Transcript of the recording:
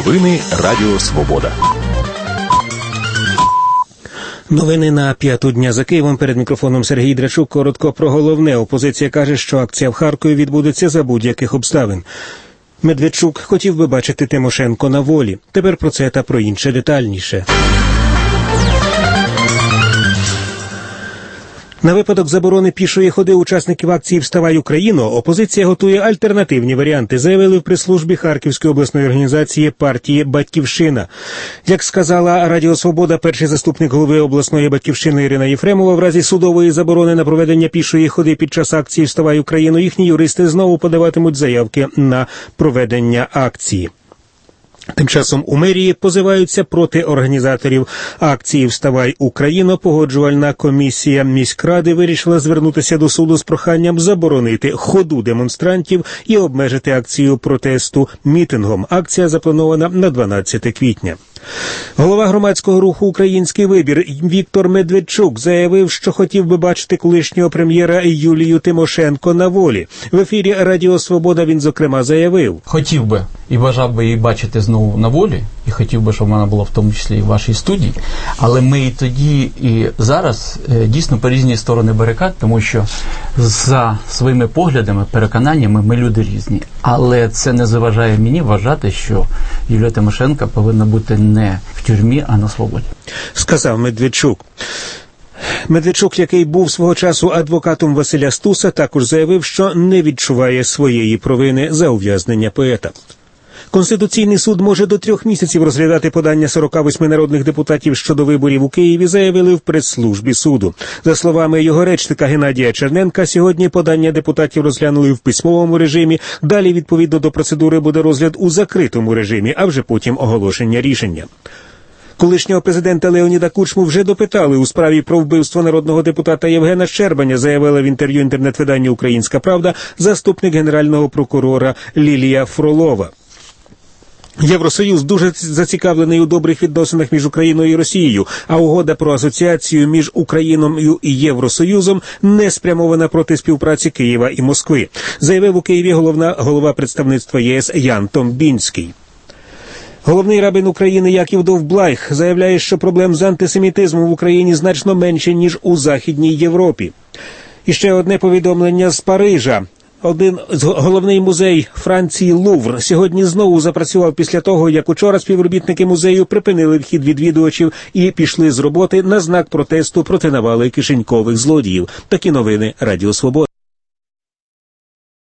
Новини Радіо Свобода. Новини на 5-ту дня за Києвом. Перед мікрофоном Сергій Драчук. Коротко про головне. Опозиція каже, що акція в Харкові відбудеться за будь-яких обставин. Медведчук хотів би бачити Тимошенко на волі. Тепер про це та про інше детальніше. На випадок заборони пішої ходи учасників акції «Вставай, Україно» опозиція готує альтернативні варіанти, заявили в прес-службі Харківської обласної організації партії «Батьківщина». Як сказала Радіо Свобода, перший заступник голови обласної «Батьківщини» Ірина Єфремова, в разі судової заборони на проведення пішої ходи під час акції «Вставай, Україно» їхні юристи знову подаватимуть заявки на проведення акції. Тим часом у мерії позиваються проти організаторів акції «Вставай, Україно». Погоджувальна комісія міськради вирішила звернутися до суду з проханням заборонити ходу демонстрантів і обмежити акцію протесту мітингом. Акція запланована на 12 квітня. Голова громадського руху «Український вибір» Віктор Медведчук заявив, що хотів би бачити колишнього прем'єра Юлію Тимошенко на волі. В ефірі Радіо Свобода він, зокрема, заявив: хотів би і бажав би її бачити знову на волі, і хотів би, щоб вона була в тому числі і в вашій студії, але ми і тоді, і зараз дійсно по різні сторони барикад, тому що за своїми поглядами, переконаннями ми люди різні. Але це не заважає мені вважати, що Юлія Тимошенко повинна бути не в тюрмі, а на свободі. Сказав Медведчук. Медведчук, який був свого часу адвокатом Василя Стуса, також заявив, що не відчуває своєї провини за ув'язнення поета. Конституційний суд може до 3 місяців розглядати подання 48 народних депутатів щодо виборів у Києві, заявили в прес-службі суду. За словами його речника Геннадія Черненка, сьогодні подання депутатів розглянули в письмовому режимі, далі відповідно до процедури буде розгляд у закритому режимі, а вже потім оголошення рішення. Колишнього президента Леоніда Кучму вже допитали у справі про вбивство народного депутата Євгена Щербаня, заявила в інтерв'ю інтернет-виданню «Українська правда» заступник генерального прокурора Лілія Фролова. Євросоюз дуже зацікавлений у добрих відносинах між Україною і Росією, а угода про асоціацію між Україною і Євросоюзом не спрямована проти співпраці Києва і Москви, заявив у Києві голова представництва ЄС Ян Томбінський. Головний рабин України Яків Довблайх заявляє, що проблем з антисемітизмом в Україні значно менше, ніж у Західній Європі. І ще одне повідомлення з Парижа. Головний музей Франції Лувр сьогодні знову запрацював після того, як учора співробітники музею припинили вхід відвідувачів і пішли з роботи на знак протесту проти навали кишенькових злодіїв. Такі новини Радіо Свобода.